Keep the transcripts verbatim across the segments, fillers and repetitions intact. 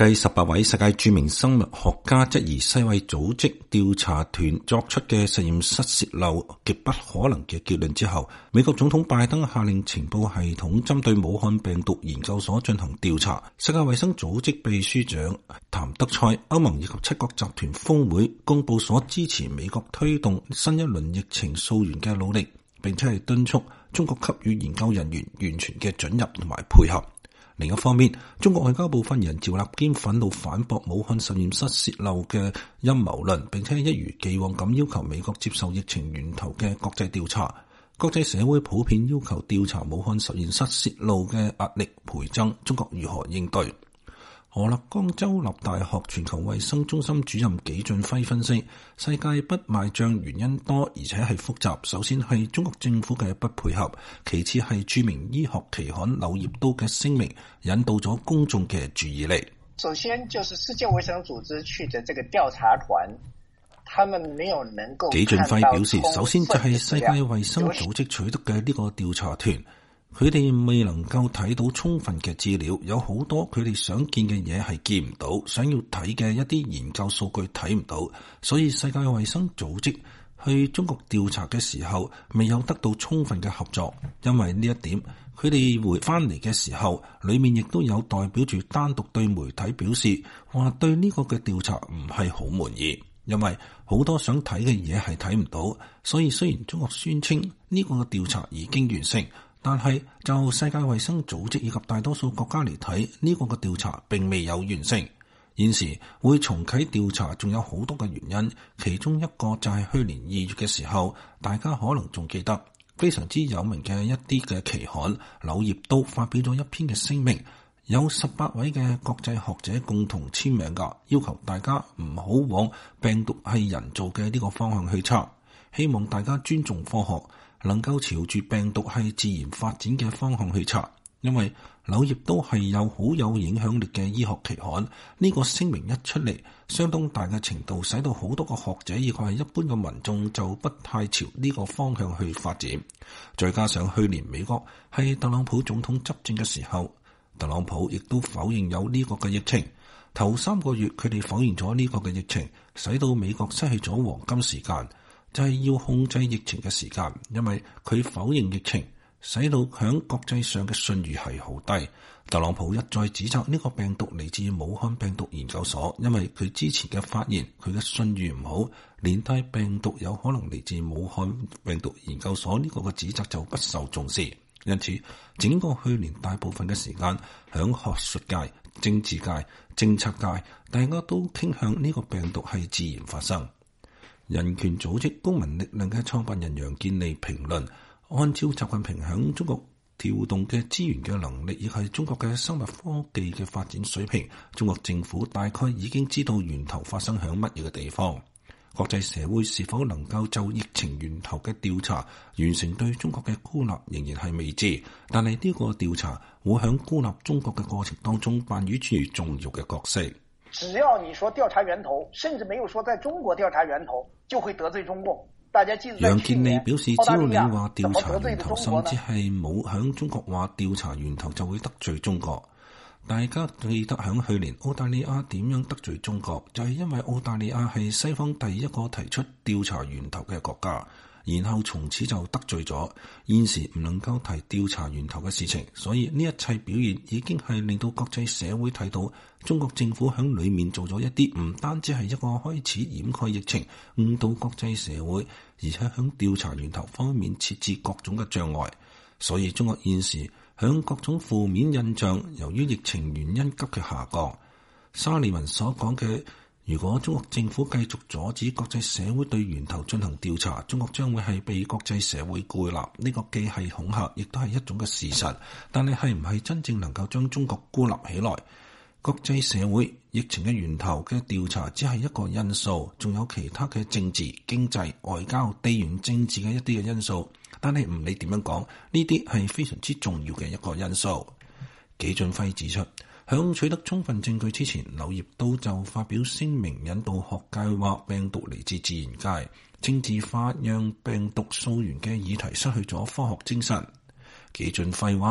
繼十八位世界著名生物學家質疑世衛組織調查團作出嘅實驗室洩漏極不可能嘅結論之後，美國總統拜登下令情報系統針對武漢病毒研究所進行調查。世界衛生組織秘書長譚德塞、歐盟以及七國集團峰會公佈所支持美國推動新一輪疫情溯源嘅努力，並且係敦促中國給予研究人員完全嘅准入同埋配合。另一方面，中國外交部發言人趙立堅憤怒反駁武漢實驗室洩漏嘅陰謀論，並且一如既往咁要求美國接受疫情源頭嘅國際調查。國際社會普遍要求調查武漢實驗室洩漏嘅壓力倍增，中國如何應對？俄勒岡州立大學全球衛生中心主任紀俊輝分析，世界不賣賬原因多，而且係複雜。首先係中國政府嘅不配合，其次係著名醫學期刊《柳葉刀》嘅聲明引導咗公眾嘅注意力。 首先就是世界衛生組織去的這個調查團，他們沒有能夠。紀俊輝表示， 首先就係世界衛生組織取得嘅呢個調查團。佢哋未能夠睇到充分嘅資料，有好多佢哋想見嘅嘢係見唔到，想要睇嘅一啲研究數據睇唔到，所以世界衛生組織去中國調查嘅時候未有得到充分嘅合作。因為呢一點，佢哋回翻嚟嘅時候，裏面亦都有代表住單獨對媒體表示話對呢個嘅調查唔係好滿意，因為好多想睇嘅嘢係睇唔到。所以雖然中國宣稱呢個嘅調查已經完成，但係就世界衛生組織以及大多數國家嚟睇，呢個嘅調查並未有完成。現時會重啟調查仲有好多嘅原因，其中一個就係去年二月嘅時候，大家可能仲記得非常之有名嘅一啲嘅期刊《柳葉刀》發表咗一篇嘅聲明，有十八位嘅國際學者共同簽名㗎，要求大家唔好往病毒係人造嘅呢個方向去測，希望大家尊重科學，能夠朝住病毒係自然發展嘅方向去查。因為柳葉刀係有好有影響力嘅醫學期刊，呢個聲明一出嚟，相當大嘅程度使到好多個學者以及係一般嘅民眾就不太朝呢個方向去發展。再加上去年美國係特朗普總統執政嘅時候，特朗普亦都否認有呢個嘅疫情。頭三個月佢哋否認咗呢個嘅疫情，使到美國失去咗黃金時間，就係要控制疫情嘅時間。因為佢否認疫情，使到響國際上嘅信譽係好低。特朗普一再指責呢個病毒嚟自武漢病毒研究所，因為佢之前嘅發言，佢嘅信譽唔好，連帶病毒有可能嚟自武漢病毒研究所呢個嘅指責就不受重視。因此，整個去年大部分嘅時間，響學術界、政治界、政策界，大家都傾向呢個病毒係自然發生。人權組織公民力量嘅創辦人楊建利評論，按照習近平響中國調動嘅資源嘅能力，亦係中國嘅生物科技嘅發展水平，中國政府大概已經知道源頭發生響乜嘢嘅地方。國際社會是否能夠就疫情源頭嘅調查完成對中國嘅孤立，仍然係未知。但係呢個調查會響孤立中國嘅過程當中扮演住重要嘅角色。 只要你說調查源頭，甚至沒有說在中國調查源頭，就會得罪中國。大家記住， 楊建利表示，只要你話調查源頭，甚至係冇響中國話調查源頭，就會得罪中國。大家記得響去年澳大利亞點樣得罪中國，就係因為澳大利亞係西方第一個提出調查源頭嘅國家，然後從此就得罪咗。現時唔能夠提調查源頭嘅事情，所以呢一切表現已經係令到國際社會睇到中國政府響裏面做咗一啲唔單止係一個開始掩蓋疫情、誤導國際社會，而且響調查源頭方面設置各種嘅障礙。所以中國現時響各種負面印象，由於疫情原因急劇下降。沙利文所講嘅，如果中國政府繼續阻止國際社會對源頭進行調查，中國將會係被國際社會孤立。呢個既係恐嚇，亦都係一種嘅事實。但係係唔係真正能夠將中國孤立起來？國際社會疫情嘅源頭嘅調查只係一個因素，仲有其他嘅政治、經濟、外交、地緣政治嘅一啲嘅因素。但係唔理點樣講，呢啲係非常之重要嘅一個因素。紀俊輝指出，響取得充分證據之前，柳葉刀就發表聲明引導學界話病毒嚟自自然界，政治化讓病毒溯源嘅議題失去咗科學精神。紀俊輝話，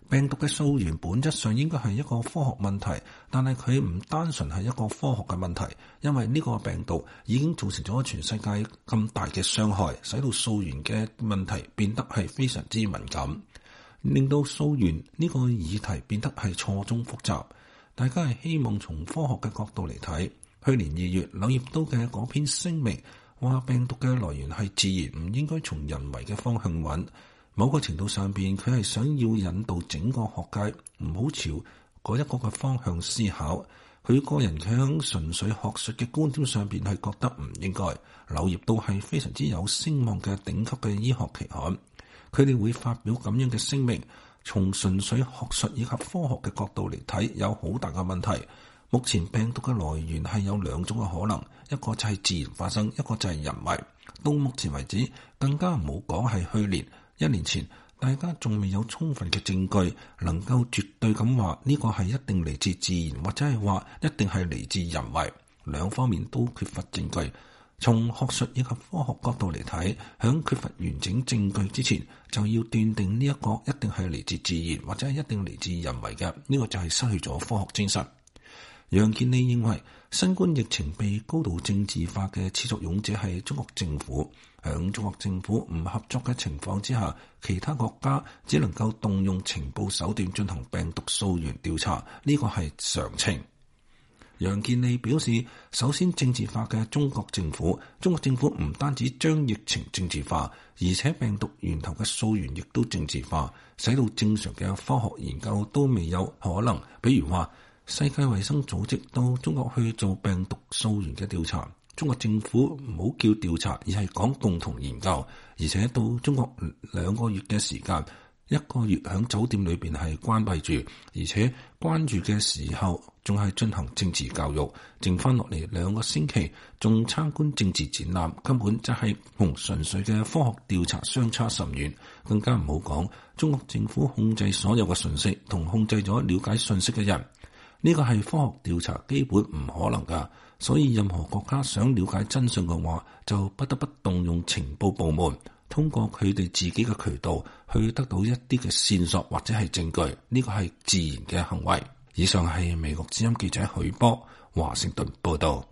病毒嘅溯源本質上應該係一個科學問題，但係佢唔單純係一個科學嘅問題，因為呢個病毒已經造成咗全世界咁大嘅傷害，使到溯源嘅問題變得係非常之敏感，令到溯源呢個議題變得係錯綜複雜。大家係希望從科學嘅角度嚟睇。去年二月，柳葉刀嘅嗰篇聲明話病毒嘅來源係自然，唔應該從人為嘅方向揾。某個程度上邊，佢係想要引導整個學界唔好朝嗰一個嘅方向思考。佢個人喺純粹學術嘅觀點上邊係覺得唔應該。柳葉刀係非常之有聲望嘅頂級嘅醫學期刊，佢哋會發表咁樣嘅聲明。從純粹學術以及科學嘅角度嚟睇，有好大嘅問題。目前病毒嘅來源係有兩種嘅可能，一個就係自然發生，一個就係人為。到目前為止，更加唔好講係去年、一年前，大家仲未有充分嘅證據能夠絕對咁話呢個係一定嚟自自然，或者係話一定係嚟自人為。兩方面都缺乏證據。從學術以及科學角度嚟睇，響缺乏完整證據之前，就要斷定呢一個一定係嚟自自然，或者係一定嚟自人為嘅，呢個就係失去咗科學精神。楊健利認為，新冠疫情被高度政治化嘅始作俑者係中國政府。響中國政府唔合作嘅情況之下，其他國家只能夠動用情報手段進行病毒溯源調查，呢個係常情。楊健利表示，首先政治化嘅中國政府，中國政府唔單止將疫情政治化，而且病毒源頭嘅溯源亦都政治化，使到正常嘅科學研究都未有可能。比如話，世界衛生組織到中國去做病毒溯源嘅調查，中國政府唔好叫調查，而係講共同研究，而且到中國兩個月嘅時間，一個月喺酒店裏邊係關閉住，而且關住嘅時候仲係進行政治教育，剩翻落嚟兩個星期仲參觀政治展覽，根本就係同純粹嘅科學調查相差甚遠。更加唔好講中國政府控制所有嘅信息，同控制咗了解信息嘅人。呢個係科學調查基本唔可能㗎，所以任何國家想了解真相嘅話，就不得不動用情報部門，通過佢哋自己嘅渠道去得到一啲嘅線索或者係證據。呢個係自然嘅行為。以上係美國之音記者許波華盛頓報道。